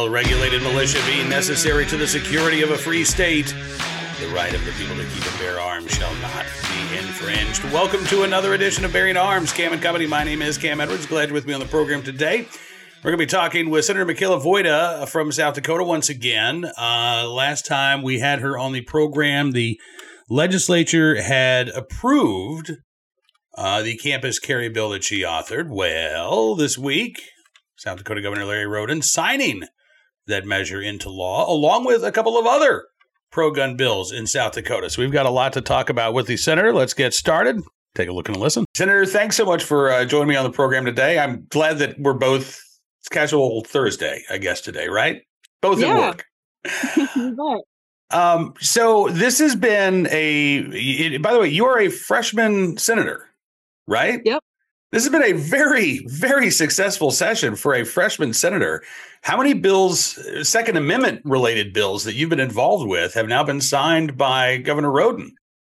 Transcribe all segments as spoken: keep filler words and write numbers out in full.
a regulated militia being necessary to the security of a free state, the right of the people to keep and bear arms shall not be infringed. Welcome to another edition of Bearing Arms, Cam and Company. My name is Cam Edwards. Glad you're with me on the program today. We're going to be talking with Senator Michaela Voida from South Dakota once again. Uh, last time we had her on the program, the legislature had approved uh, the campus carry bill that she authored. Well, this week, South Dakota Governor Larry Roden signing that measure into law, along with a couple of other pro-gun bills in South Dakota. So we've got a lot to talk about with the senator. Let's get started. Take a look and listen. Senator, thanks so much for uh, joining me on the program today. I'm glad that we're both, it's casual Thursday, I guess, today, right? Both yeah. at work. um, so this has been a, it, by the way, you are a freshman senator, right? Yep. This has been a very, very successful session for a freshman senator. How many bills, Second Amendment related bills that you've been involved with have now been signed by Governor Roden?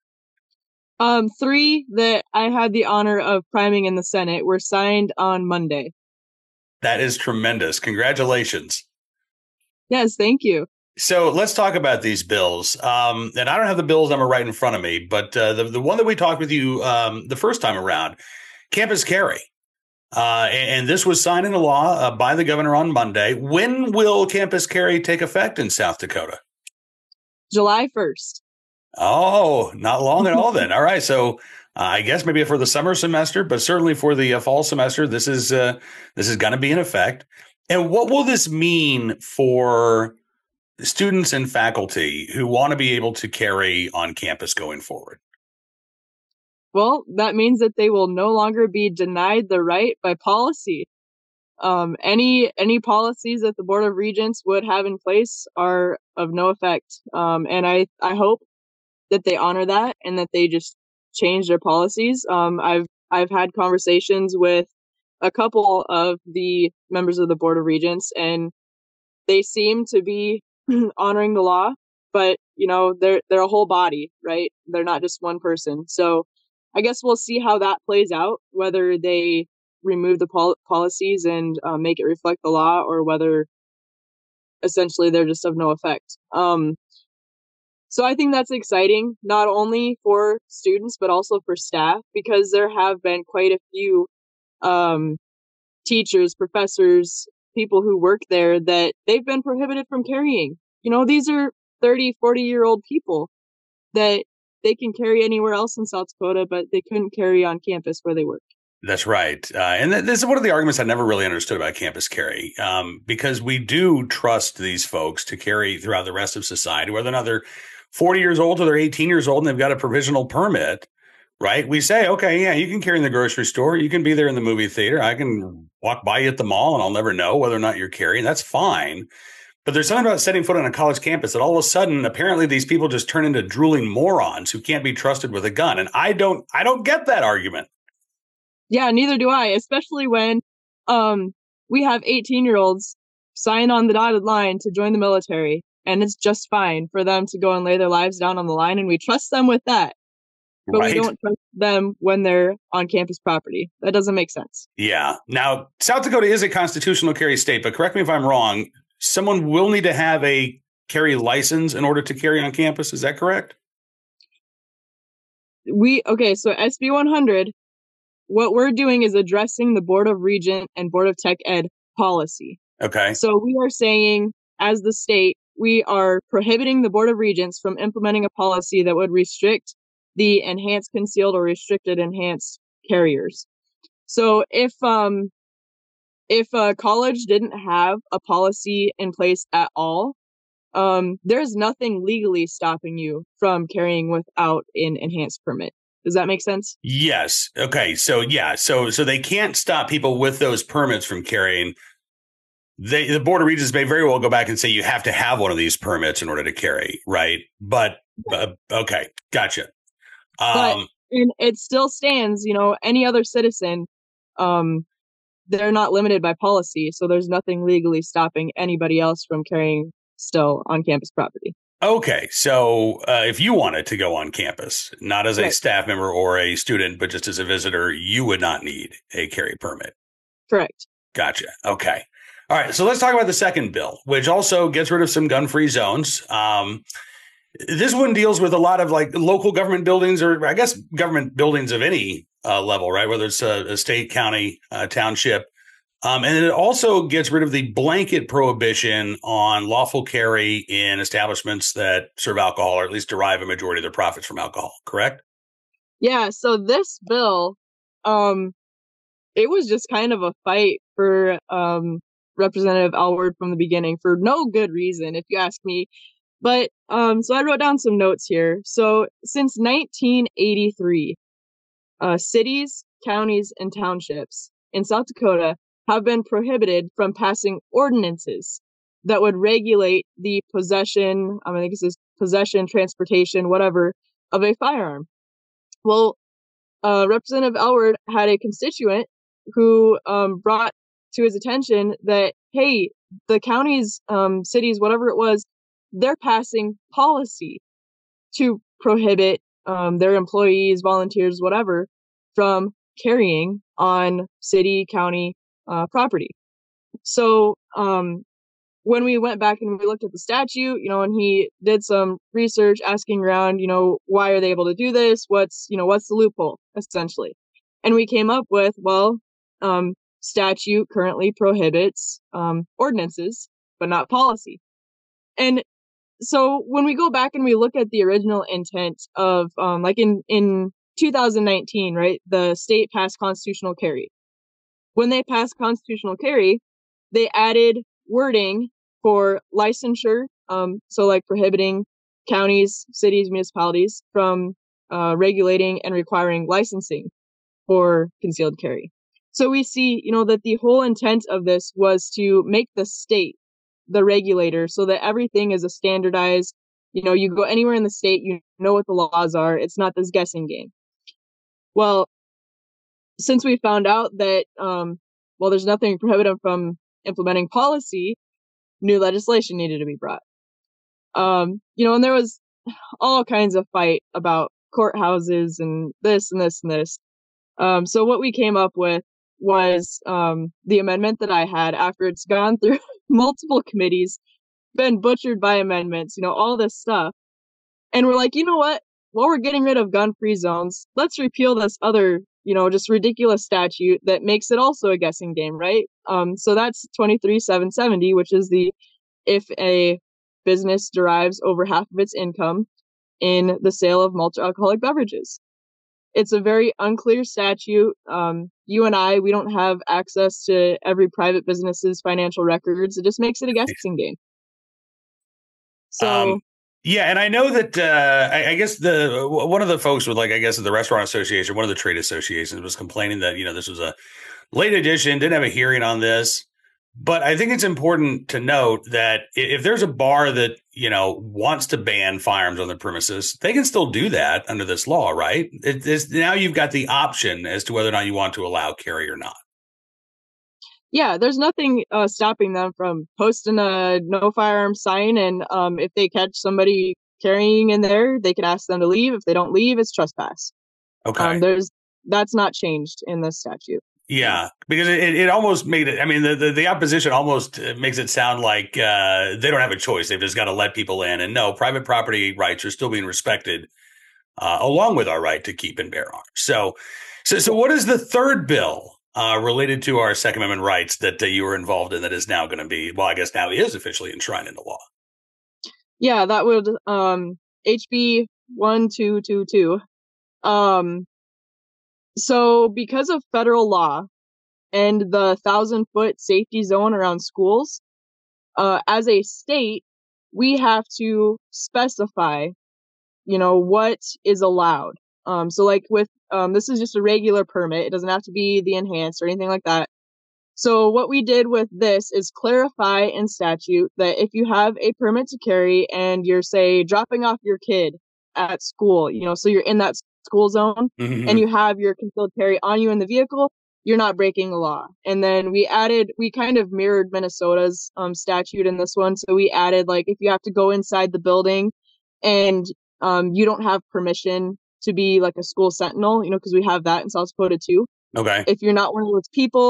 Um, three that I had the honor of priming in the Senate were signed on Monday. That is tremendous. Congratulations. Yes, thank you. So let's talk about these bills. Um, and I don't have the bills number right in front of me, but uh, the, the one that we talked with you um, the first time around, campus carry. Uh, and, and this was signed into law uh, by the governor on Monday. When will campus carry take effect in South Dakota? July first. Oh, not long at all then. All right. So uh, I guess maybe for the summer semester, but certainly for the uh, fall semester, this is uh, this is going to be in effect. And what will this mean for students and faculty who want to be able to carry on campus going forward? Well, that means that they will no longer be denied the right by policy. Um, any any policies that the Board of Regents would have in place are of no effect. Um, and I, I hope that they honor that and that they just change their policies. Um, I've I've had conversations with a couple of the members of the Board of Regents, and they seem to be honoring the law. But you know, they're they're a whole body, right? They're not just one person. So I guess we'll see how that plays out, whether they remove the pol- policies and uh, make it reflect the law, or whether essentially they're just of no effect. Um, so I think that's exciting, not only for students, but also for staff, because there have been quite a few um, teachers, professors, people who work there that they've been prohibited from carrying. You know, these are thirty, forty year old people that they can carry anywhere else in South Dakota, but they couldn't carry on campus where they work. That's right. Uh, and th- this is one of the arguments I never really understood about campus carry, um, because we do trust these folks to carry throughout the rest of society, whether or not they're forty years old or they're eighteen years old and they've got a provisional permit, right? We say, okay, yeah, you can carry in the grocery store. You can be there in the movie theater. I can walk by you at the mall and I'll never know whether or not you're carrying. That's fine. But there's something about setting foot on a college campus that all of a sudden, apparently, these people just turn into drooling morons who can't be trusted with a gun. And I don't, I don't get that argument. Yeah, neither do I, especially when um, we have eighteen year olds sign on the dotted line to join the military. And it's just fine for them to go and lay their lives down on the line. And we trust them with that. But right. We don't trust them when they're on campus property. That doesn't make sense. Yeah. Now, South Dakota is a constitutional carry state, but correct me if I'm wrong. Someone will need to have a carry license in order to carry on campus. Is that correct? We okay. So S B one hundred, what we're doing is addressing the Board of Regent and Board of Tech Ed policy. Okay. So we are saying, as the state, we are prohibiting the Board of Regents from implementing a policy that would restrict the enhanced concealed or restricted enhanced carriers. So if um. If a college didn't have a policy in place at all, um, there's nothing legally stopping you from carrying without an enhanced permit. Does that make sense? Yes. Okay. So, yeah. So so they can't stop people with those permits from carrying. They, the Board of Regents may very well go back and say you have to have one of these permits in order to carry, right? But, uh, okay. Gotcha. Um, but and it still stands, you know, any other citizen, um, they're not limited by policy, so there's nothing legally stopping anybody else from carrying still on campus property. Okay, so uh, if you wanted to go on campus, not as a right. staff member or a student, but just as a visitor, you would not need a carry permit. Correct. Gotcha. Okay. All right, so let's talk about the second bill, which also gets rid of some gun-free zones. Um, this one deals with a lot of like local government buildings, or I guess government buildings of any uh, level, right? Whether it's a, a state, county, uh, township. Um, and it also gets rid of the blanket prohibition on lawful carry in establishments that serve alcohol, or at least derive a majority of their profits from alcohol, correct? Yeah, so this bill, um, it was just kind of a fight for um, Representative Alward from the beginning for no good reason, if you ask me. But um, so I wrote down some notes here. So since nineteen eighty-three, uh, cities, counties, and townships in South Dakota have been prohibited from passing ordinances that would regulate the possession, I think it says possession, transportation, whatever, of a firearm. Well, uh, Representative Alward had a constituent who um, brought to his attention that, hey, the counties, um, cities, whatever it was, they're passing policy to prohibit um, their employees, volunteers, whatever, from carrying on city, county uh, property. So um, when we went back and we looked at the statute, you know, and he did some research asking around, you know, why are they able to do this? What's, you know, what's the loophole, essentially? And we came up with, well, um, statute currently prohibits um, ordinances, but not policy. And so when we go back and we look at the original intent of, um, like in, in two thousand nineteen, right, the state passed constitutional carry. When they passed constitutional carry, they added wording for licensure, um, so like prohibiting counties, cities, municipalities from uh, regulating and requiring licensing for concealed carry. So we see, you know, that the whole intent of this was to make the state the regulator so that everything is a standardized, you know, you go anywhere in the state, you know what the laws are. It's not this guessing game. Well, since we found out that, um, well, there's nothing to prohibit them from implementing policy, new legislation needed to be brought. Um, you know, and there was all kinds of fight about courthouses and this and this and this. Um, so what we came up with was um, the amendment that I had after it's gone through multiple committees, been butchered by amendments, you know, all this stuff. And we're like, you know what? While we're getting rid of gun-free zones, let's repeal this other, you know, just ridiculous statute that makes it also a guessing game, right? Um, so that's twenty-three seven seventy, which is the if a business derives over half of its income in the sale of malt alcoholic beverages. It's a very unclear statute. Um, you and I, we don't have access to every private business's financial records. It just makes it a guessing game. So, um, yeah, and I know that uh, I, I guess the one of the folks with like I guess the Restaurant Association, one of the trade associations, was complaining that you know this was a late edition, didn't have a hearing on this. But I think it's important to note that if there's a bar that, you know, wants to ban firearms on their premises, they can still do that under this law, right? It, it's, now you've got the option as to whether or not you want to allow carry or not. Yeah, there's nothing uh, stopping them from posting a no firearm sign. And um, if they catch somebody carrying in there, they can ask them to leave. If they don't leave, it's trespass. Okay. Um, there's that's not changed in this statute. Yeah, because it, it almost made it. I mean, the, the, the opposition almost makes it sound like uh, they don't have a choice. They've just got to let people in. And no, private property rights are still being respected, uh, along with our right to keep and bear arms. So, so, so what is the third bill uh, related to our Second Amendment rights that uh, you were involved in that is now going to be, well, I guess now is officially enshrined into law? Yeah, that would um, H B one two two two. Um, So because of federal law and the thousand foot safety zone around schools, uh, as a state, we have to specify, you know, what is allowed. Um, so like with, um, this is just a regular permit. It doesn't have to be the enhanced or anything like that. So what we did with this is clarify in statute that if you have a permit to carry and you're, say, dropping off your kid at school, you know, so you're in that school zone Mm-hmm. and you have your concealed carry on you in the vehicle, you're not breaking the law. And then we added, we kind of mirrored Minnesota's um, statute in this one. So we added, like, if you have to go inside the building and um, you don't have permission to be like a school sentinel, you know, because we have that in South Dakota too. Okay. If you're not one of those people,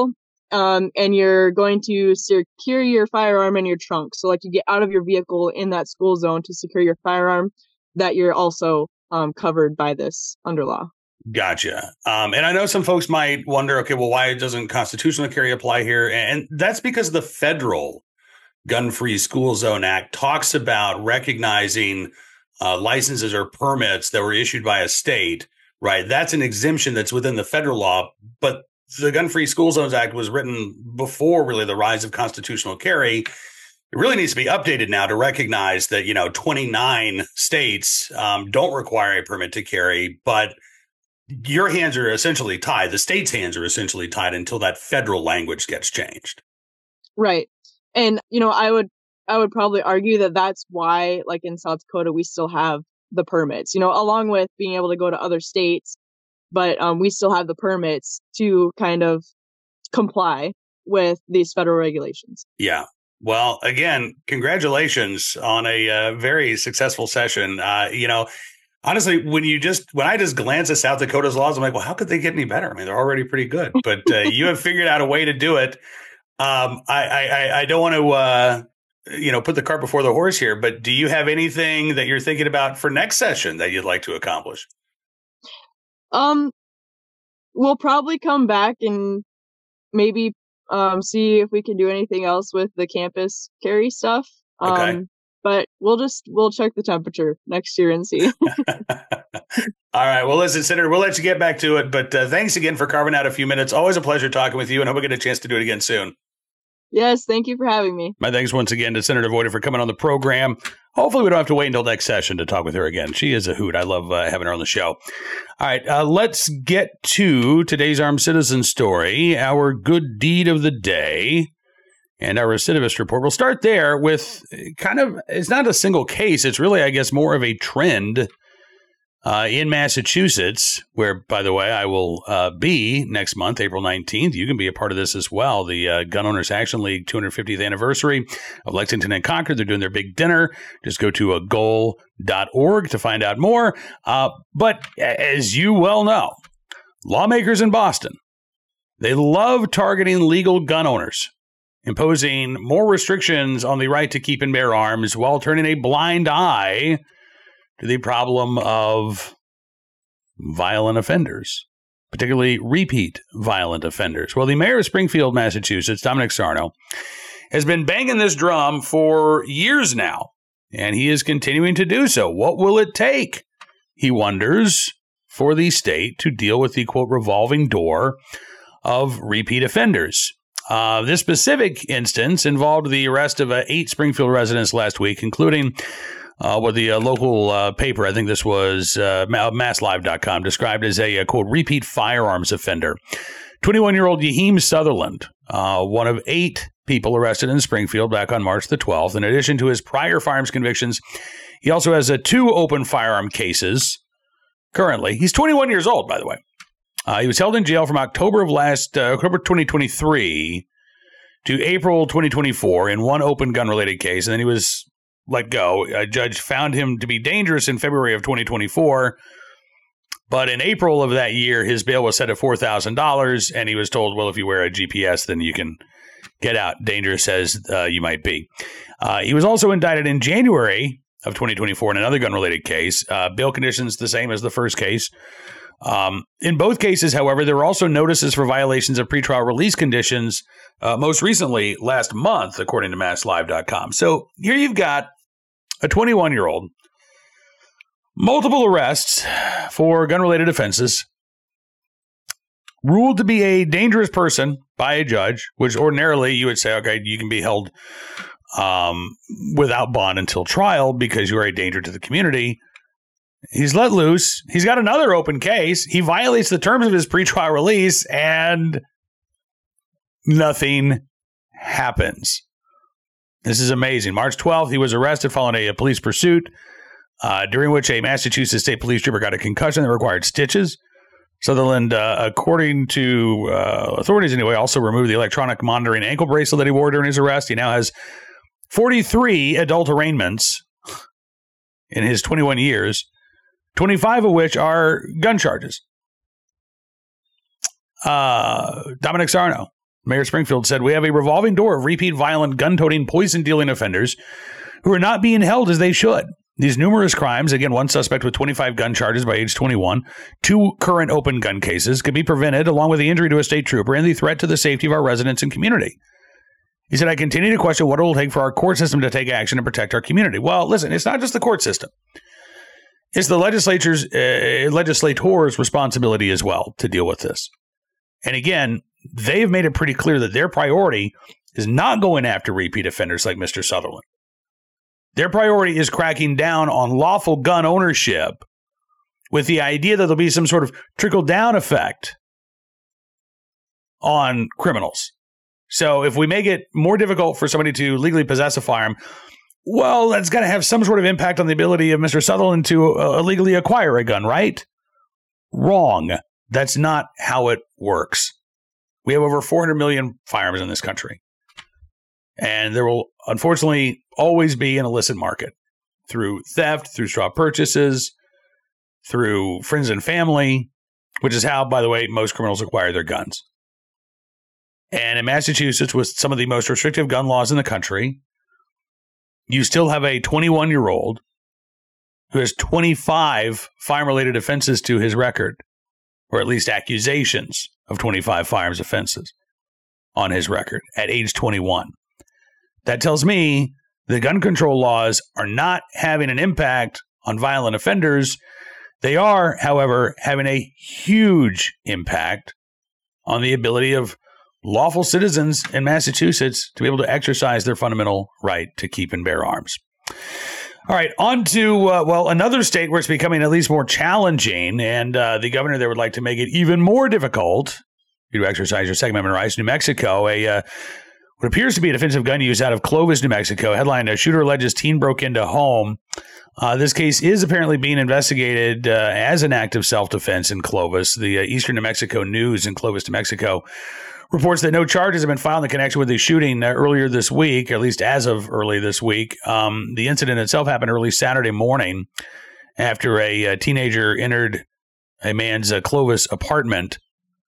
um, and you're going to secure your firearm in your trunk. So like you get out of your vehicle in that school zone to secure your firearm, that you're also um, covered by this under law. Gotcha. Um, and I know some folks might wonder, okay, well, why doesn't constitutional carry apply here? And that's because the federal Gun-Free School Zone Act talks about recognizing uh, licenses or permits that were issued by a state, right? That's an exemption that's within the federal law. But the Gun-Free School Zones Act was written before really the rise of constitutional carry. It really needs to be updated now to recognize that, you know, twenty-nine states um, don't require a permit to carry, but your hands are essentially tied. The state's hands are essentially tied until that federal language gets changed. Right. And, you know, I would I would probably argue that that's why, like in South Dakota, we still have the permits, you know, along with being able to go to other states. But um, we still have the permits to kind of comply with these federal regulations. Yeah. Well, again, congratulations on a uh, very successful session. Uh, you know, honestly, when you just when I just glance at South Dakota's laws, I'm like, well, how could they get any better? I mean, they're already pretty good, but uh, you have figured out a way to do it. Um, I, I, I don't want to, uh, you know, put the cart before the horse here, but do you have anything that you're thinking about for next session that you'd like to accomplish? Um, we'll probably come back and maybe um see if we can do anything else with the campus carry stuff. Um, okay. But we'll just we'll check the temperature next year and see. All right. Well, listen, Senator, we'll let you get back to it. But uh, thanks again for carving out a few minutes. Always a pleasure talking with you, and hope we get a chance to do it again soon. Yes, thank you for having me. My thanks once again to Senator Voida for coming on the program. Hopefully we don't have to wait until next session to talk with her again. She is a hoot. I love uh, having her on the show. All right, uh, let's get to today's Armed Citizen story, our good deed of the day, and our recidivist report. We'll start there with kind of, it's not a single case. It's really, I guess, more of a trend Uh, in Massachusetts, where, by the way, I will uh, be next month, April nineteenth. You can be a part of this as well. The uh, Gun Owners Action League two hundred fiftieth anniversary of Lexington and Concord. They're doing their big dinner. Just go to a goal dot org to find out more. Uh, but as you well know, lawmakers in Boston, they love targeting legal gun owners, imposing more restrictions on the right to keep and bear arms while turning a blind eye to the problem of violent offenders, particularly repeat violent offenders. Well, the mayor of Springfield, Massachusetts, Dominic Sarno, has been banging this drum for years now, and he is continuing to do so. What will it take, he wonders, for the state to deal with the, quote, revolving door of repeat offenders? Uh, this specific instance involved the arrest of uh, eight Springfield residents last week, including Uh, what the uh, local uh, paper, I think this was uh, mass live dot com, described as a, uh, quote, repeat firearms offender. twenty-one-year-old Yaheem Sutherland, uh, one of eight people arrested in Springfield back on March the twelfth. In addition to his prior firearms convictions, he also has uh, two open firearm cases currently. He's twenty-one years old, by the way. Uh, he was held in jail from October of last, uh, October twenty twenty-three to April twenty twenty-four in one open gun-related case, and then he was let go. A judge found him to be dangerous in February of twenty twenty-four, but in April of that year, his bail was set at four thousand dollars, and he was told, well, if you wear a G P S, then you can get out, dangerous as uh, you might be. Uh, he was also indicted in January of twenty twenty-four in another gun-related case. Uh, bail conditions the same as the first case. Um, in both cases, however, there were also notices for violations of pretrial release conditions, uh, most recently last month, according to mass live dot com. So here you've got a twenty-one-year-old, multiple arrests for gun-related offenses, ruled to be a dangerous person by a judge, which ordinarily you would say, okay, you can be held um, without bond until trial because you are a danger to the community. He's let loose. He's got another open case. He violates the terms of his pretrial release, and nothing happens. This is amazing. March twelfth, he was arrested following a, a police pursuit, uh, during which a Massachusetts State Police trooper got a concussion that required stitches. Sutherland, uh, according to uh, authorities anyway, also removed the electronic monitoring ankle bracelet that he wore during his arrest. He now has forty-three adult arraignments in his twenty-one years, twenty-five of which are gun charges. Uh, Dominic Sarno, Mayor Springfield said, "We have a revolving door of repeat violent gun-toting, poison-dealing offenders who are not being held as they should. These numerous crimes, again, one suspect with twenty-five gun charges by age twenty-one, two current open gun cases, could be prevented along with the injury to a state trooper and the threat to the safety of our residents and community." He said, "I continue to question what it will take for our court system to take action and protect our community." Well, listen, it's not just the court system. It's the legislature's, uh, legislators' responsibility as well to deal with this. And again, they've made it pretty clear that their priority is not going after repeat offenders like Mister Sutherland. Their priority is cracking down on lawful gun ownership with the idea that there'll be some sort of trickle-down effect on criminals. So if we make it more difficult for somebody to legally possess a firearm, well, that's got to have some sort of impact on the ability of Mister Sutherland to uh, illegally acquire a gun, right? Wrong. That's not how it works. We have over four hundred million firearms in this country. And there will, unfortunately, always be an illicit market through theft, through straw purchases, through friends and family, which is how, by the way, most criminals acquire their guns. And in Massachusetts, with some of the most restrictive gun laws in the country, you still have a twenty-one-year-old who has twenty-five firearm-related offenses to his record, or at least accusations of twenty-five firearms offenses on his record at age twenty-one. That tells me the gun control laws are not having an impact on violent offenders. They are, however, having a huge impact on the ability of lawful citizens in Massachusetts to be able to exercise their fundamental right to keep and bear arms. All right, on to, uh, well, another state where it's becoming at least more challenging, and uh, the governor there would like to make it even more difficult to exercise your Second Amendment rights. New Mexico, a uh, what appears to be a defensive gun use out of Clovis, New Mexico. Headline, a shooter alleges teen broke into home. Uh, this case is apparently being investigated uh, as an act of self-defense in Clovis. The uh, Eastern New Mexico News in Clovis, New Mexico reports that no charges have been filed in connection with the shooting uh, earlier this week, or at least as of early this week. Um, the incident itself happened early Saturday morning after a, a teenager entered a man's uh, Clovis apartment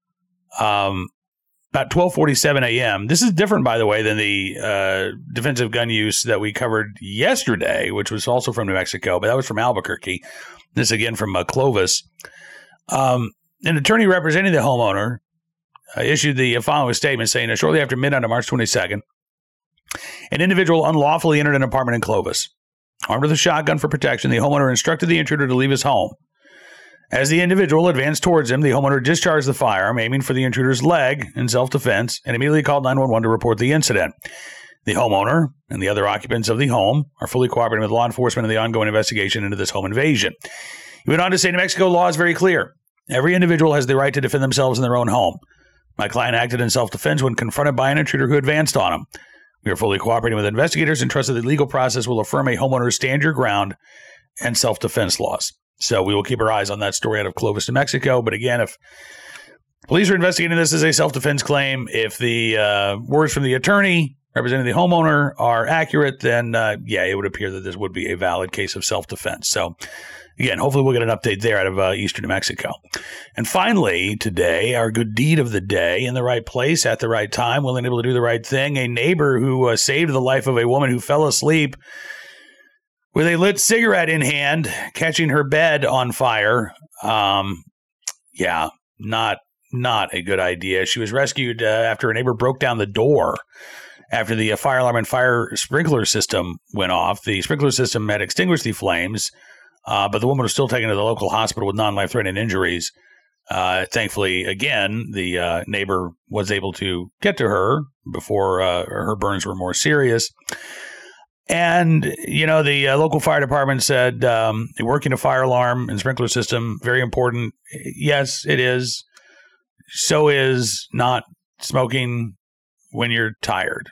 um, about twelve forty-seven a.m. This is different, by the way, than the uh, defensive gun use that we covered yesterday, which was also from New Mexico, but that was from Albuquerque. This again from uh, Clovis. Um, an attorney representing the homeowner Uh, issued the following statement saying, uh, shortly after midnight on March twenty-second, an individual unlawfully entered an apartment in Clovis. Armed with a shotgun for protection, the homeowner instructed the intruder to leave his home. As the individual advanced towards him, the homeowner discharged the firearm, aiming for the intruder's leg in self-defense, and immediately called nine one one to report the incident. The homeowner and the other occupants of the home are fully cooperating with law enforcement in the ongoing investigation into this home invasion. He went on to say, New Mexico law is very clear. Every individual has the right to defend themselves in their own home. My client acted in self-defense when confronted by an intruder who advanced on him. We are fully cooperating with investigators and trust that the legal process will affirm a homeowner's stand your ground and self-defense laws. So we will keep our eyes on that story out of Clovis, New Mexico. But again, if police are investigating this as a self-defense claim, if the uh, words from the attorney representing the homeowner are accurate, then uh, yeah, it would appear that this would be a valid case of self-defense. So again, hopefully we'll get an update there out of uh, Eastern New Mexico. And finally, today, our good deed of the day, in the right place at the right time, willing and able to do the right thing. A neighbor who uh, saved the life of a woman who fell asleep with a lit cigarette in hand, catching her bed on fire. Um, yeah, not not a good idea. She was rescued uh, after a neighbor broke down the door after the uh, fire alarm and fire sprinkler system went off. The sprinkler system had extinguished the flames, Uh, but the woman was still taken to the local hospital with non-life-threatening injuries. Uh, thankfully, again, the uh, neighbor was able to get to her before uh, her burns were more serious. And, you know, the uh, local fire department said um, working a fire alarm and sprinkler system, very important. Yes, it is. So is not smoking when you're tired.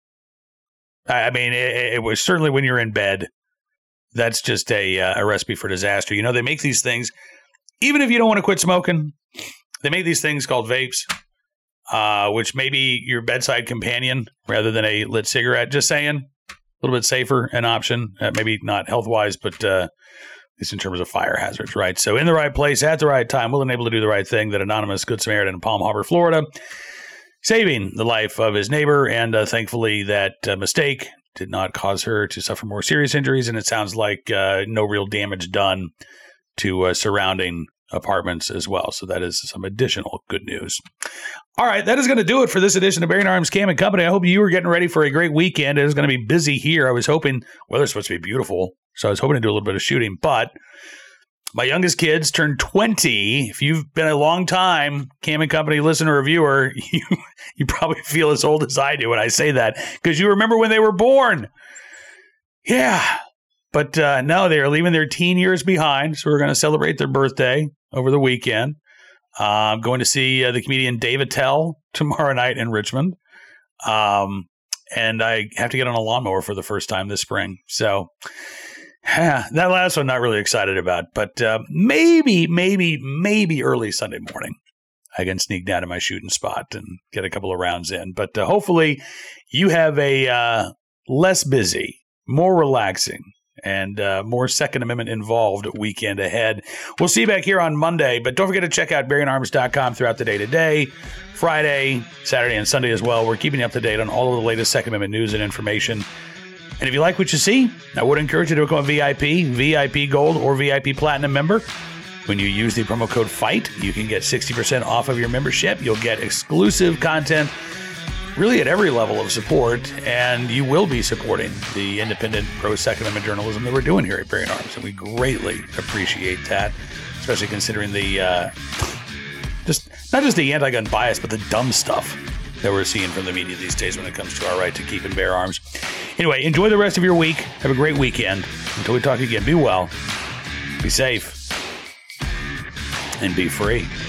I mean, it, it was certainly when you're in bed. That's just a uh, a recipe for disaster. You know, they make these things, even if you don't want to quit smoking, they make these things called vapes, uh, which may be your bedside companion rather than a lit cigarette. Just saying, a little bit safer an option. Uh, maybe not health-wise, but uh, at least in terms of fire hazards, right? So in the right place at the right time, willing and able to do the right thing. That anonymous Good Samaritan in Palm Harbor, Florida, saving the life of his neighbor. And uh, thankfully, that uh, mistake did not cause her to suffer more serious injuries. And it sounds like uh, no real damage done to uh, surrounding apartments as well. So that is some additional good news. All right, that is going to do it for this edition of Bearing Arms Cam and Company. I hope you were getting ready for a great weekend. It is going to be busy here. I was hoping, weather's supposed to be beautiful, so I was hoping to do a little bit of shooting, but my youngest kids turned twenty. If you've been a long time Cam and Company listener or viewer, you, you probably feel as old as I do when I say that, because you remember when they were born. Yeah. But uh, no, they are leaving their teen years behind, so we're going to celebrate their birthday over the weekend. Uh, I'm going to see uh, the comedian Dave Attell tomorrow night in Richmond. Um, and I have to get on a lawnmower for the first time this spring. So yeah, that last one, not really excited about. But uh, maybe, maybe, maybe early Sunday morning, I can sneak down to my shooting spot and get a couple of rounds in. But uh, hopefully you have a uh, less busy, more relaxing, and uh, more Second Amendment involved weekend ahead. We'll see you back here on Monday, but don't forget to check out bearing arms dot com throughout the day today, Friday, Saturday, and Sunday as well. We're keeping you up to date on all of the latest Second Amendment news and information. And if you like what you see, I would encourage you to become a V I P, V I P Gold, or V I P Platinum member. When you use the promo code FIGHT, you can get sixty percent off of your membership. You'll get exclusive content really at every level of support, and you will be supporting the independent pro-Second Amendment journalism that we're doing here at Bearing Arms, and we greatly appreciate that, especially considering the, uh, just not just the anti-gun bias, but the dumb stuff that we're seeing from the media these days when it comes to our right to keep and bear arms. Anyway, enjoy the rest of your week. Have a great weekend. Until we talk again, be well, be safe, and be free.